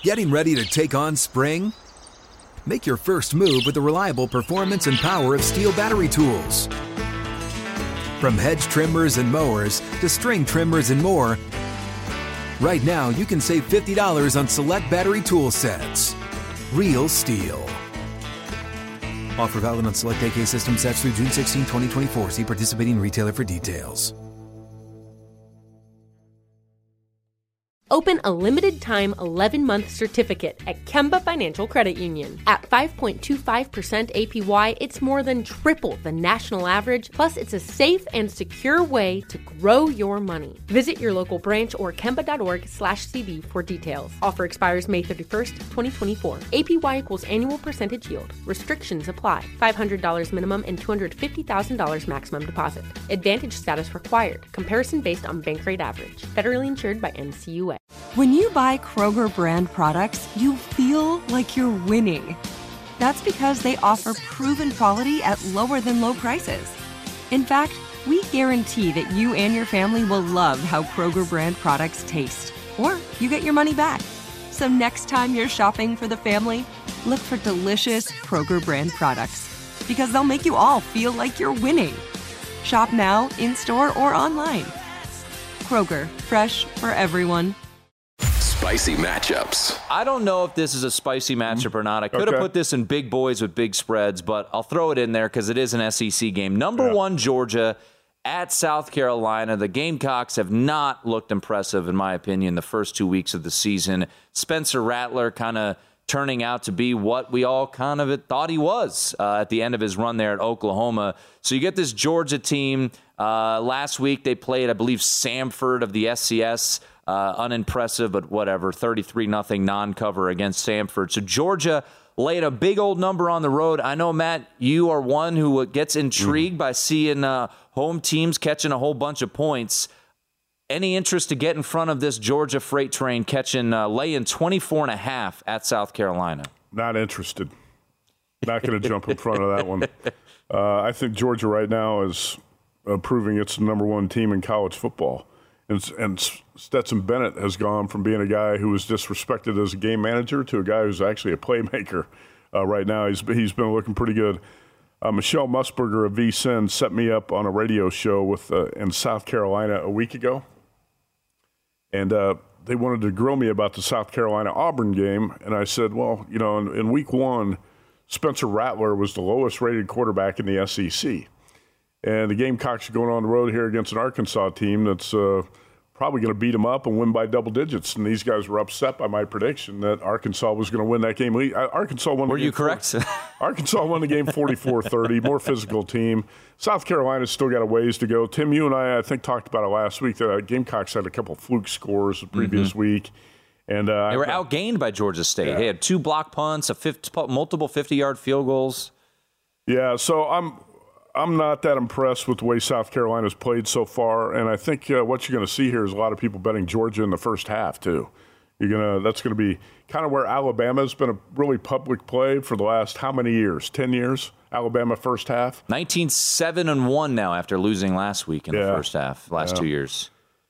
Getting ready to take on spring? Make your first move with the reliable performance and power of Steel battery tools. From hedge trimmers and mowers to string trimmers and more, right now you can save $50 on select battery tool sets. Real Steel. Offer valid on select AK system sets through June 16, 2024. See participating retailer for details. Open a limited-time 11-month certificate at Kemba Financial Credit Union. At 5.25% APY, it's more than triple the national average, plus it's a safe and secure way to grow your money. Visit your local branch or kemba.org/CD for details. Offer expires May 31st, 2024. APY equals annual percentage yield. Restrictions apply. $500 minimum and $250,000 maximum deposit. Advantage status required. Comparison based on bank rate average. Federally insured by NCUA. When you buy Kroger brand products, you feel like you're winning. That's because they offer proven quality at lower than low prices. In fact, we guarantee that you and your family will love how Kroger brand products taste, or you get your money back. So next time you're shopping for the family, look for delicious Kroger brand products, because they'll make you all feel like you're winning. Shop now, in-store, or online. Kroger, fresh for everyone. Spicy matchups. I don't know if this is a spicy matchup or not. I could have put this in big boys with big spreads, but I'll throw it in there because it is an SEC game. Number one, Georgia at South Carolina. The Gamecocks have not looked impressive, in my opinion, the first 2 weeks of the season. Spencer Rattler kind of turning out to be what we all kind of thought he was at the end of his run there at Oklahoma. So you get this Georgia team. Last week they played, I believe, Samford of the SCS. Unimpressive, but whatever. 33-0 non-cover against Samford. So Georgia laid a big old number on the road. I know, Matt, you are one who gets intrigued by seeing home teams catching a whole bunch of points. Any interest to get in front of this Georgia freight train laying 24.5 at South Carolina? Not interested. Not going to jump in front of that one. I think Georgia right now is proving it's the number one team in college football. And Stetson Bennett has gone from being a guy who was disrespected as a game manager to a guy who's actually a playmaker right now. He's been looking pretty good. Michelle Musburger of VSiN set me up on a radio show in South Carolina a week ago. And they wanted to grill me about the South Carolina-Auburn game. And I said, well, in week one, Spencer Rattler was the lowest rated quarterback in the SEC. And the Gamecocks are going on the road here against an Arkansas team that's probably going to beat them up and win by double digits. And these guys were upset by my prediction that Arkansas was going to win that game. Arkansas won. Were you correct? Arkansas won the game 44-30, more physical team. South Carolina's still got a ways to go. Tim, you and I think, talked about it last week. The Gamecocks had a couple of fluke scores the previous week. And they were outgained by Georgia State. Yeah. They had 2 block punts, multiple 50-yard field goals. Yeah, so I'm not that impressed with the way South Carolina's played so far, and I think what you're going to see here is a lot of people betting Georgia in the first half too. That's going to be kind of where Alabama's been a really public play for the last how many years? 10 years? Alabama first half? 19-7-1 now after losing last week in the first half, last 2 years.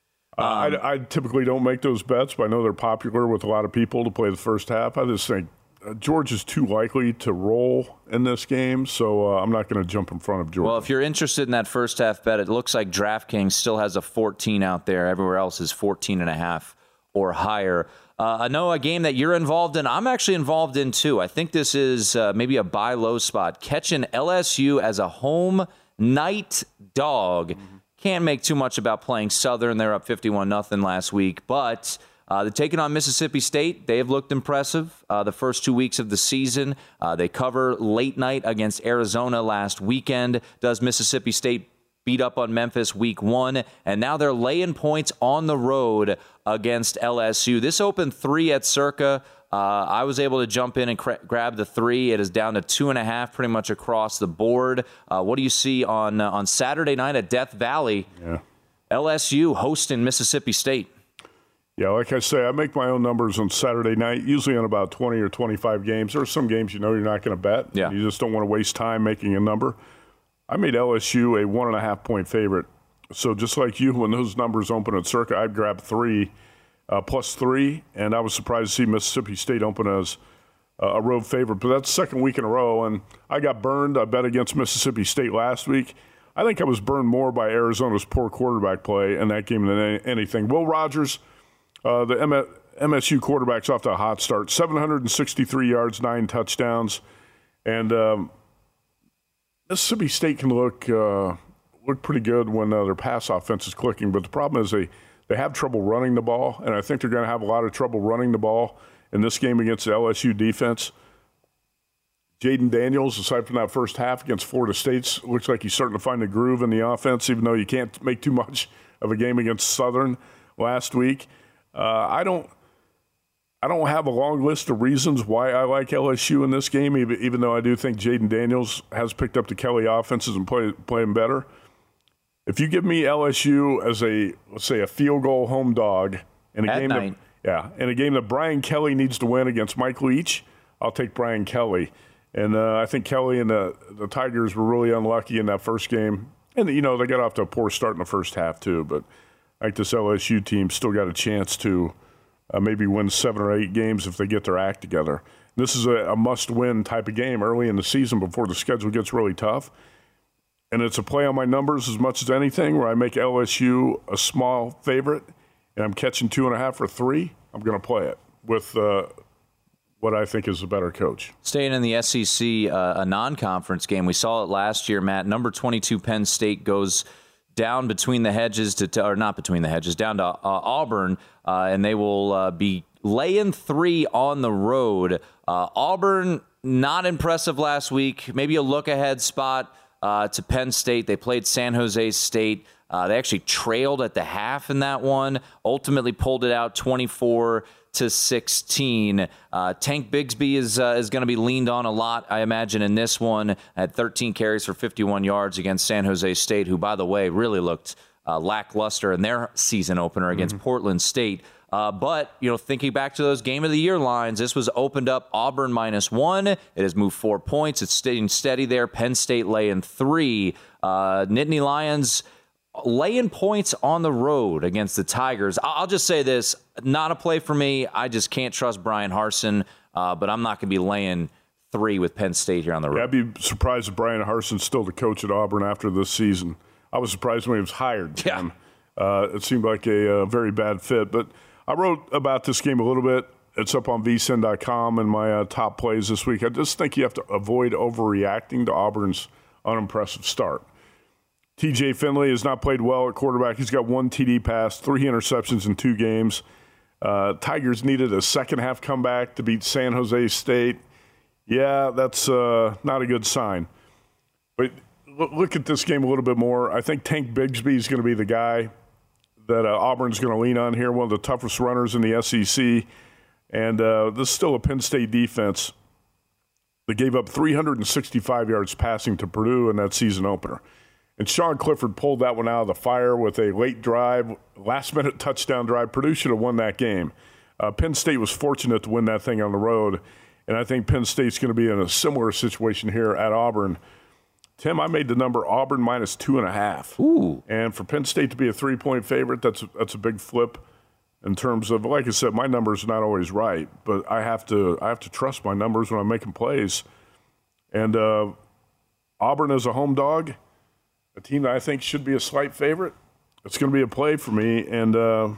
I typically don't make those bets, but I know they're popular with a lot of people to play the first half. I just think Georgia's too likely to roll in this game, so I'm not going to jump in front of Georgia. Well, if you're interested in that first half bet, it looks like DraftKings still has a 14 out there. Everywhere else is 14.5 or higher. I know a game that you're involved in. I'm actually involved in, too. I think this is maybe a buy low spot. Catching LSU as a home night dog. Can't make too much about playing Southern. They're up 51-0 last week, but they're taking on Mississippi State. They have looked impressive the first 2 weeks of the season. They cover late night against Arizona last weekend. Does Mississippi State beat up on Memphis week 1? And now they're laying points on the road against LSU. This opened 3 at Circa. I was able to jump in and grab the 3. It is down to 2.5 pretty much across the board. What do you see on Saturday night at Death Valley? Yeah. LSU hosting Mississippi State. Yeah, like I say, I make my own numbers on Saturday night, usually on about 20 or 25 games. There are some games you're not going to bet. Yeah. You just don't want to waste time making a number. I made LSU a 1.5-point favorite. So just like you, when those numbers open at Circa, I'd grab 3. +3, and I was surprised to see Mississippi State open as a road favorite. But that's the second week in a row, and I got burned. I bet against Mississippi State last week. I think I was burned more by Arizona's poor quarterback play in that game than anything. Will Rogers, the MSU quarterback's off to a hot start. 763 yards, 9 touchdowns. And Mississippi State can look pretty good when their pass offense is clicking. But the problem is they have trouble running the ball, and I think they're going to have a lot of trouble running the ball in this game against the LSU defense. Jaden Daniels, aside from that first half against Florida State, looks like he's starting to find a groove in the offense, even though you can't make too much of a game against Southern last week. I don't have a long list of reasons why I like LSU in this game, even though I do think Jaden Daniels has picked up the Kelly offenses and playing better. If you give me LSU as let's say a field goal home dog in a game that Brian Kelly needs to win against Mike Leach, I'll take Brian Kelly. And I think Kelly and the Tigers were really unlucky in that first game. And, they got off to a poor start in the first half, too. But I think this LSU team still got a chance to maybe win 7 or 8 games if they get their act together. This is a must-win type of game early in the season before the schedule gets really tough. And it's a play on my numbers as much as anything, where I make LSU a small favorite, and I'm catching 2.5 or 3. I'm going to play it with what I think is a better coach. Staying in the SEC, a non-conference game. We saw it last year, Matt. Number 22 Penn State goes down between the hedges or not between the hedges, down to Auburn, and they will be laying 3 on the road. Auburn, not impressive last week. Maybe a look-ahead spot to Penn State. They played San Jose State. They actually trailed at the half in that one, ultimately pulled it out 24-16. Tank Bigsby is going to be leaned on a lot, I imagine, in this one. Had 13 carries for 51 yards against San Jose State, who, by the way, really looked lackluster in their season opener against Portland State. But, thinking back to those Game of the Year lines, this was opened up Auburn -1. It has moved 4 points. It's staying steady there. Penn State laying 3. Nittany Lions laying points on the road against the Tigers. I'll just say this, not a play for me. I just can't trust Brian Harsin, but I'm not going to be laying 3 with Penn State here on the road. Yeah, I'd be surprised if Brian Harsin's still the coach at Auburn after this season. I was surprised when he was hired, Tim. Yeah. It seemed like a very bad fit. But I wrote about this game a little bit. It's up on vsin.com and my top plays this week. I just think you have to avoid overreacting to Auburn's unimpressive start. TJ Finley has not played well at quarterback. He's got 1 TD pass, 3 interceptions in 2 games. Tigers needed a second-half comeback to beat San Jose State. Yeah, that's not a good sign. But look at this game a little bit more. I think Tank Bigsby is going to be the guy that Auburn's going to lean on here, one of the toughest runners in the SEC. And this is still a Penn State defense that gave up 365 yards passing to Purdue in that season opener. And Sean Clifford pulled that one out of the fire with a late drive, last-minute touchdown drive. Purdue should have won that game. Penn State was fortunate to win that thing on the road, and I think Penn State's going to be in a similar situation here at Auburn. Tim, I made the number Auburn -2.5. Ooh. And for Penn State to be a 3-point favorite, that's a big flip in terms of, like I said, my numbers are not always right, but I have to trust my numbers when I'm making plays. And Auburn as a home dog, a team that I think should be a slight favorite, it's going to be a play for me. And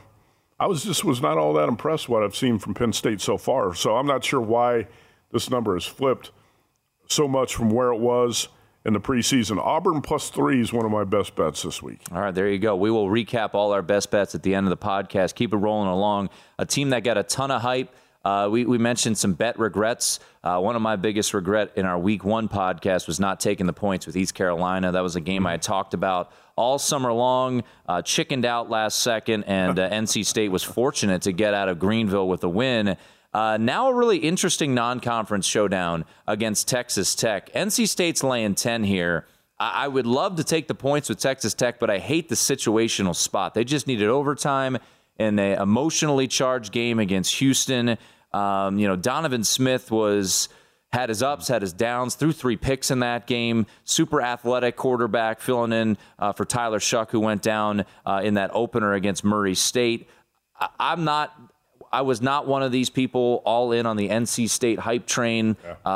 I was not all that impressed with what I've seen from Penn State so far. So I'm not sure why this number has flipped so much from where it was in the preseason. Auburn +3 is one of my best bets this week. All right, there you go. We will recap all our best bets at the end of the podcast. Keep it rolling along. A team that got a ton of hype. We mentioned some bet regrets. One of my biggest regret in our Week 1 podcast was not taking the points with East Carolina. That was a game I had talked about all summer long, chickened out last second, and NC State was fortunate to get out of Greenville with a win. Now a really interesting non-conference showdown against Texas Tech. NC State's laying 10 here. I would love to take the points with Texas Tech, but I hate the situational spot. They just needed overtime in an emotionally charged game against Houston. Donovan Smith had his ups, had his downs, threw 3 picks in that game. Super athletic quarterback filling in for Tyler Shuck, who went down in that opener against Murray State. I'm not I was not one of these people all in on the NC State hype train,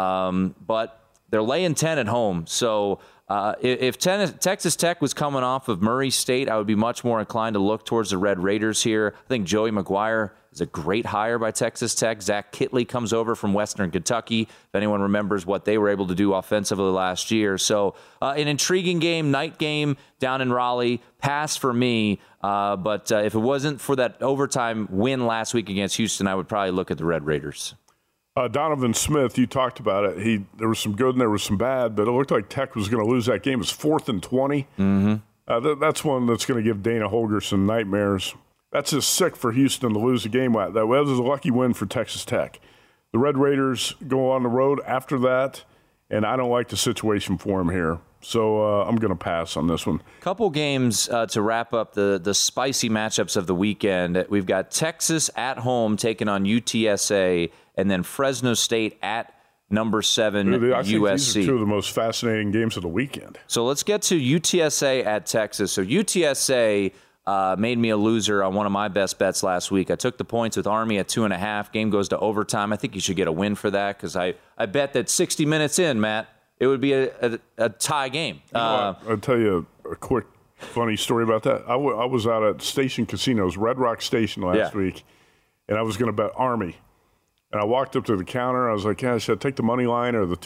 but they're laying 10 at home. So if Texas Tech was coming off of Murray State, I would be much more inclined to look towards the Red Raiders here. I think Joey McGuire is a great hire by Texas Tech. Zach Kitley comes over from Western Kentucky, if anyone remembers what they were able to do offensively last year. So an intriguing game, night game down in Raleigh. Pass for me, but if it wasn't for that overtime win last week against Houston, I would probably look at the Red Raiders. Donovan Smith, you talked about it. There was some good and there was some bad, but it looked like Tech was going to lose that game. It was 4th and 20. Mm-hmm. That's one that's going to give Dana Holgorsen nightmares. That's just sick for Houston to lose a game like that. That was a lucky win for Texas Tech. The Red Raiders go on the road after that, and I don't like the situation for them here. So I'm going to pass on this one. Couple games to wrap up the spicy matchups of the weekend. We've got Texas at home taking on UTSA, and then Fresno State at number 7 I USC. think these are two of the most fascinating games of the weekend. So let's get to UTSA at Texas. So UTSA made me a loser on one of my best bets last week. I took the points with Army at 2.5. Game goes to overtime. I think you should get a win for that because I bet that 60 minutes in, Matt, it would be a tie game. I'll tell you a quick funny story about that. I was out at Station Casinos, Red Rock Station last week, and I was going to bet Army. And I walked up to the counter. I was like, should I take the money line or the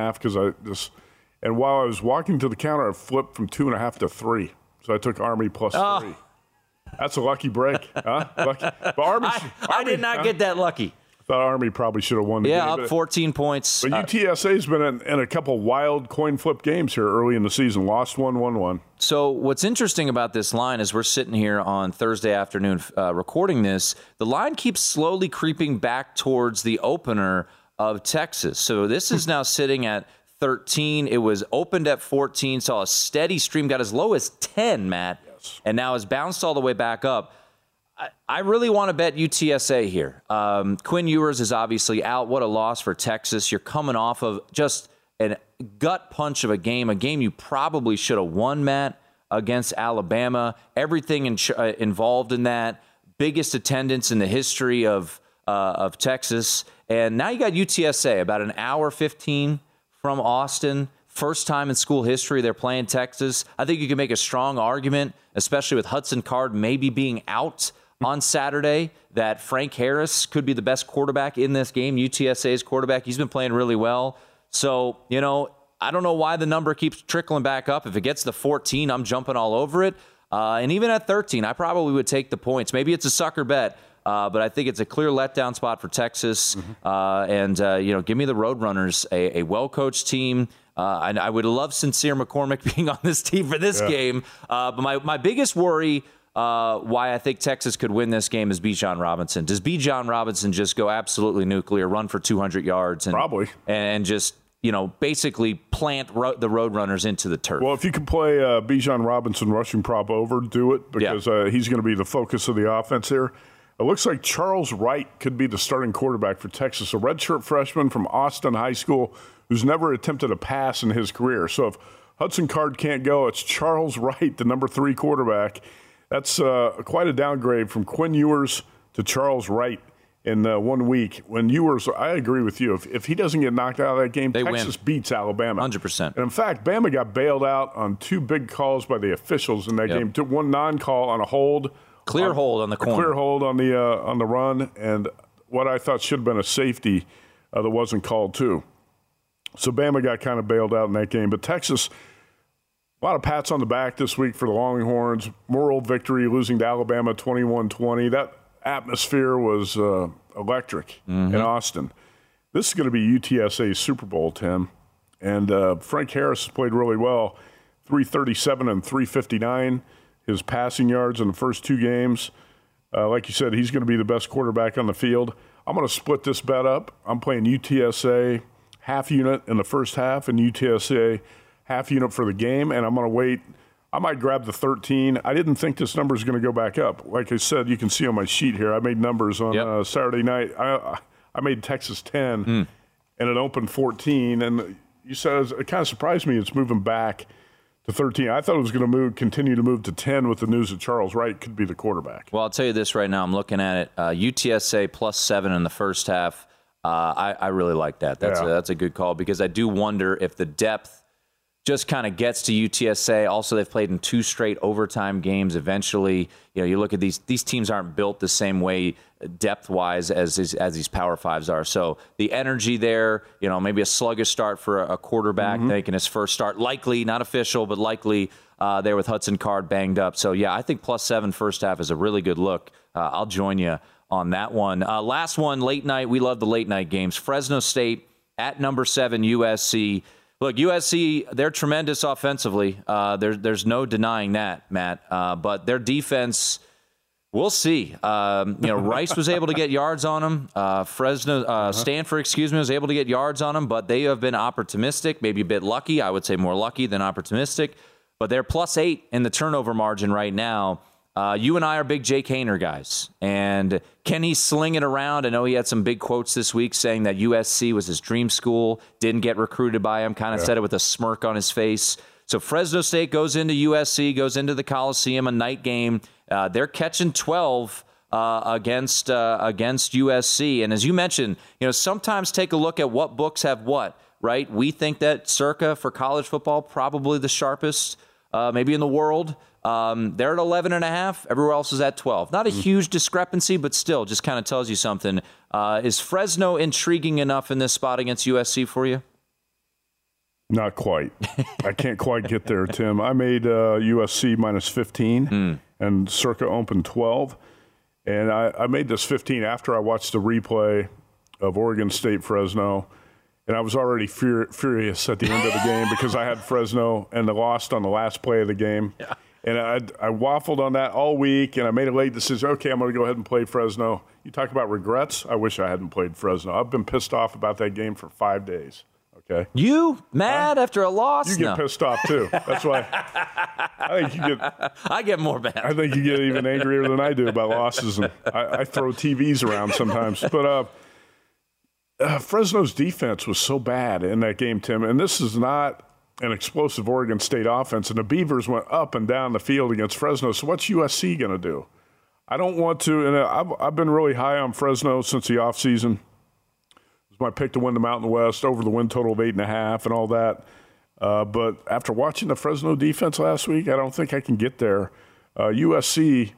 2.5? And while I was walking to the counter, I flipped from 2.5 to 3. So I took Army plus 3. That's a lucky break, huh? Lucky. But Army, I did not get that lucky. I thought Army probably should have won the game. Yeah, up 14 points. But UTSA's been in a couple wild coin flip games here early in the season. Lost one, won one. So what's interesting about this line is we're sitting here on Thursday afternoon recording this. The line keeps slowly creeping back towards the opener of Texas. So this is now sitting at 13. It was opened at 14, saw a steady stream, got as low as 10, Matt, and now has bounced all the way back up. I really want to bet UTSA here. Quinn Ewers is obviously out. What a loss for Texas. You're coming off of just a gut punch of a game you probably should have won, Matt, against Alabama. Everything involved in that. Biggest attendance in the history of Texas. And now you got UTSA, about an hour 15 from Austin. First time in school history they're playing Texas. I think you can make a strong argument, especially with Hudson Card maybe being out on Saturday, that Frank Harris could be the best quarterback in this game, UTSA's quarterback. He's been playing really well. So, I don't know why the number keeps trickling back up. If it gets to 14, I'm jumping all over it. And even at 13, I probably would take the points. Maybe it's a sucker bet, but I think it's a clear letdown spot for Texas. And give me the Roadrunners, a well-coached team. And I would love Sincere McCormick being on this team for this game. But my biggest worry why I think Texas could win this game is Bijan Robinson. Does Bijan Robinson just go absolutely nuclear, run for 200 yards? Probably. And just, basically plant the Roadrunners into the turf? Well, if you could play Bijan Robinson rushing prop over, do it because he's going to be the focus of the offense here. It looks like Charles Wright could be the starting quarterback for Texas, a redshirt freshman from Austin High School who's never attempted a pass in his career. So if Hudson Card can't go, it's Charles Wright, the number 3 quarterback. That's quite a downgrade from Quinn Ewers to Charles Wright in 1 week. When Ewers, I agree with you. If he doesn't get knocked out of that game, Texas beats Alabama. 100%. And in fact, Bama got bailed out on 2 big calls by the officials in that game. Took 1 non-call on a hold. Clear hold on the corner. Clear hold on the run, and what I thought should have been a safety that wasn't called too. So Bama got kind of bailed out in that game. But Texas, a lot of pats on the back this week for the Longhorns. Moral victory, losing to Alabama 21-20. That atmosphere was electric in Austin. This is going to be UTSA's Super Bowl, Tim. And Frank Harris has played really well, 337 and 359. His passing yards in the first 2 games. Like you said, he's going to be the best quarterback on the field. I'm going to split this bet up. I'm playing UTSA half unit in the first half and UTSA half unit for the game, and I'm going to wait. I might grab the 13. I didn't think this number is going to go back up. Like I said, you can see on my sheet here, I made numbers on Saturday night. I made Texas 10, and it opened 14. And you said it kind of surprised me it's moving back to 13. I thought it was going to continue to move to 10 with the news that Charles Wright could be the quarterback. Well, I'll tell you this right now. I'm looking at it. UTSA +7 in the first half. I really like that. That's a good call because I do wonder if the depth just kind of gets to UTSA. Also, they've played in 2 straight overtime games. Eventually, you look at these teams aren't built the same way depth-wise as these Power Fives are. So the energy there, maybe a sluggish start for a quarterback making his first start. Likely, not official, but likely there with Hudson Card banged up. So, yeah, I think +7 first half is a really good look. I'll join you on that one. Last one, late night. We love the late night games. Fresno State at number 7, USC. Look, USC, they're tremendous offensively. There's no denying that, Matt. But their defense, we'll see. Rice was able to get yards on them. Stanford, was able to get yards on them. But they have been opportunistic, maybe a bit lucky. I would say more lucky than opportunistic. But they're +8 in the turnover margin right now. You and I are big Jake Haener guys. And can he sling it around? I know he had some big quotes this week saying that USC was his dream school, didn't get recruited by him, kind of said it with a smirk on his face. So Fresno State goes into USC, goes into the Coliseum, a night game. They're catching 12 against USC. And as you mentioned, sometimes take a look at what books have what, right? We think that Circa for college football, probably the sharpest maybe in the world. They're at 11.5. Everywhere else is at 12. Not a huge discrepancy, but still just kind of tells you something. Is Fresno intriguing enough in this spot against USC for you? Not quite. I can't quite get there, Tim. I made USC -15 and Circa opened 12. And I made this 15 after I watched the replay of Oregon State Fresno. And I was already furious at the end of the game because I had Fresno and they lost on the last play of the game. Yeah. And I waffled on that all week, and I made a late decision. Okay, I'm going to go ahead and play Fresno. You talk about regrets? I wish I hadn't played Fresno. I've been pissed off about that game for 5 days. Okay. You mad after a loss? You get pissed off too. That's why I think you get. I get more mad. I think you get even angrier than I do about losses, and I throw TVs around sometimes. But Fresno's defense was so bad in that game, Tim, and this is not an explosive Oregon State offense, and the Beavers went up and down the field against Fresno. So what's USC going to do? I don't want to, and I've been really high on Fresno since the offseason. It was my pick to win the Mountain West over the win total of 8.5 and all that. But after watching the Fresno defense last week, I don't think I can get there. USC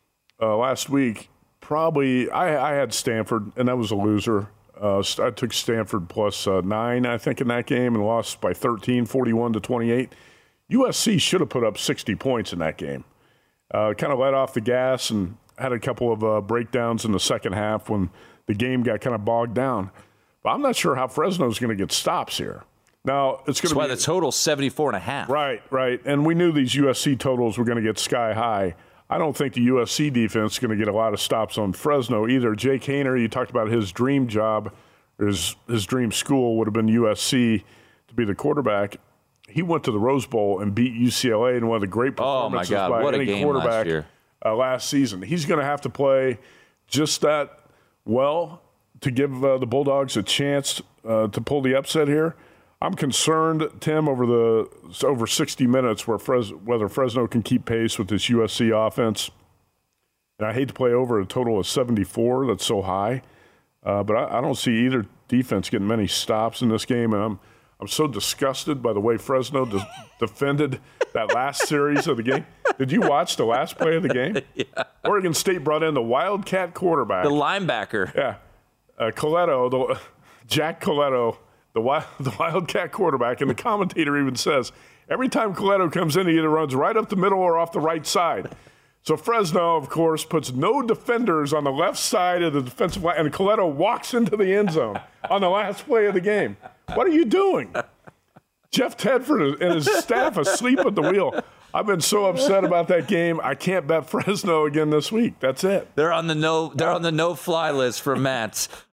last week, probably I had Stanford, and that was a loser. I took Stanford +9, I think, in that game and lost by 13, 41-28. USC should have put up 60 points in that game. Kind of let off the gas and had a couple of breakdowns in the second half when the game got kind of bogged down. But I'm not sure how Fresno's going to get stops here. Now, it's going to be. That's why the total's 74.5. Right. And we knew these USC totals were going to get sky high. I don't think the USC defense is going to get a lot of stops on Fresno either. Jake Haener, you talked about his dream job, or his dream school would have been USC to be the quarterback. He went to the Rose Bowl and beat UCLA in one of the great performances by any quarterback last season. He's going to have to play just that well to give the Bulldogs a chance to pull the upset here. I'm concerned, Tim, over 60 minutes whether Fresno can keep pace with this USC offense. And I hate to play over a total of 74. That's so high. But I don't see either defense getting many stops in this game. And I'm so disgusted by the way Fresno defended that last series of the game. Did you watch the last play of the game? Yeah. Oregon State brought in the Wildcat quarterback. The linebacker. Yeah. Coletto, Jack Coletto. The Wildcat quarterback, and the commentator even says, every time Coletto comes in, he either runs right up the middle or off the right side. So Fresno, of course, puts no defenders on the left side of the defensive line, and Coletto walks into the end zone on the last play of the game. What are you doing? Jeff Tedford and his staff asleep at the wheel. I've been so upset about that game. I can't bet Fresno again this week. That's it. They're on the no-fly list for Matt.